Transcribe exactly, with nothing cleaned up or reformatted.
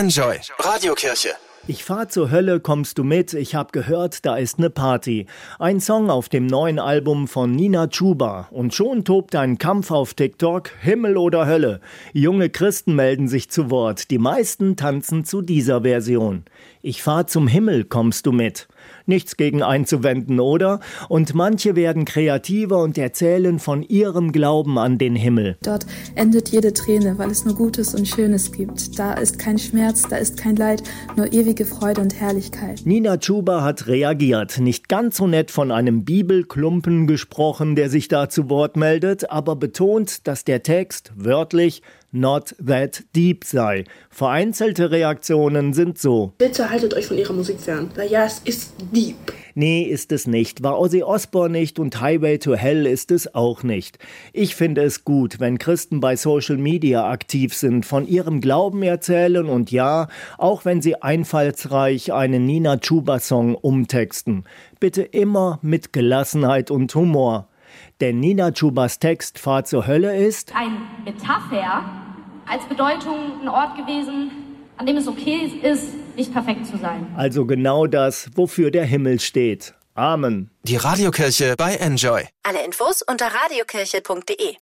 Enjoy Radiokirche. Ich fahr zur Hölle, kommst du mit? Ich hab gehört, da ist ne Party. Ein Song auf dem neuen Album von Nina Chuba. Und schon tobt ein Kampf auf TikTok, Himmel oder Hölle. Junge Christen melden sich zu Wort. Die meisten tanzen zu dieser Version. Ich fahr zum Himmel, kommst du mit? Nichts gegen einzuwenden, oder? Und manche werden kreativer und erzählen von ihrem Glauben an den Himmel. Dort endet jede Träne, weil es nur Gutes und Schönes gibt. Da ist kein Schmerz, da ist kein Leid, nur ewige Freude und Herrlichkeit. Nina Chuba hat reagiert. Nicht ganz so nett von einem Bibelklumpen gesprochen, der sich da zu Wort meldet, aber betont, dass der Text wörtlich not that deep sei. Vereinzelte Reaktionen sind so: Bitte haltet euch von ihrer Musik fern. Na ja, es ist deep. Nee, ist es nicht. War Ozzy Osbourne nicht und Highway to Hell ist es auch nicht. Ich finde es gut, wenn Christen bei Social Media aktiv sind, von ihrem Glauben erzählen und ja, auch wenn sie einfallsreich einen Nina Chuba-Song umtexten. Bitte immer mit Gelassenheit und Humor. Denn Nina Chubas Text Fahr zur Hölle ist ein Metapher, als Bedeutung ein Ort gewesen, an dem es okay ist, nicht perfekt zu sein. Also genau das, wofür der Himmel steht. Amen. Die Radiokirche bei Enjoy. Alle Infos unter radiokirche punkt de.